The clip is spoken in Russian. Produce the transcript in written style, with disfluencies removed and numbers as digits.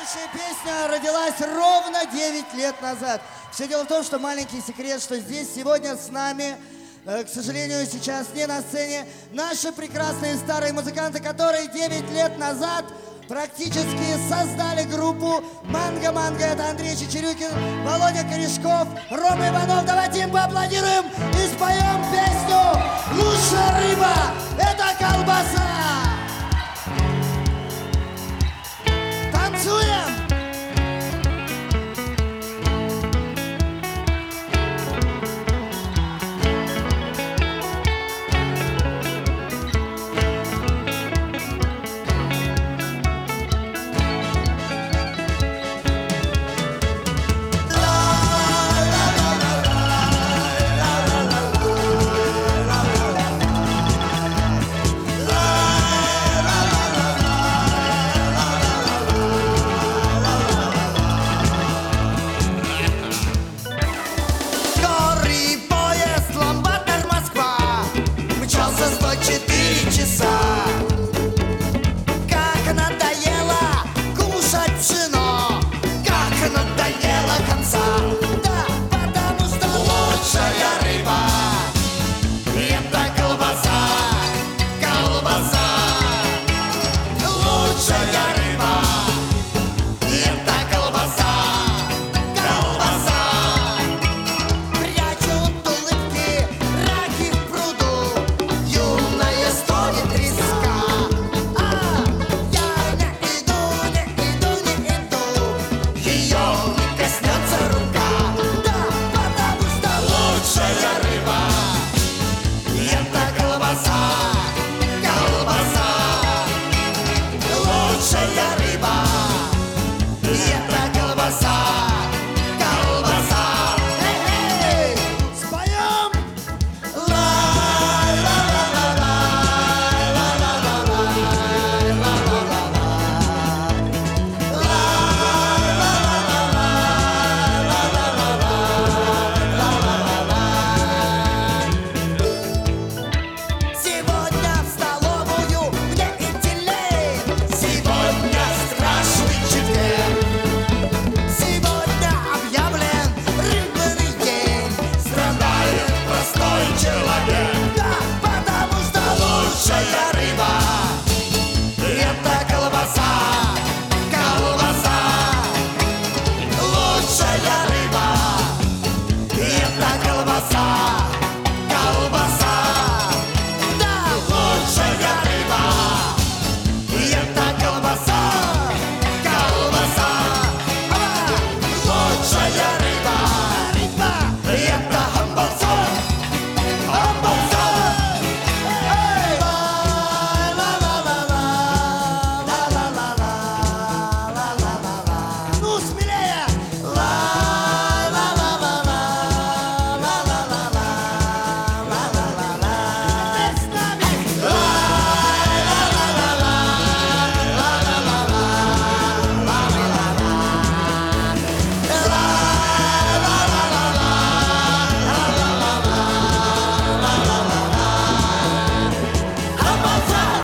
Следующая песня родилась ровно 9 лет назад. Все дело в том, что маленький секрет, что здесь сегодня с нами, к сожалению, сейчас не на сцене, наши прекрасные старые музыканты, которые 9 лет назад практически создали группу «Манго-Манго». Это Андрей Чечерюкин, Володя Корешков, Рома Иванов. Давайте им поаплодируем и споем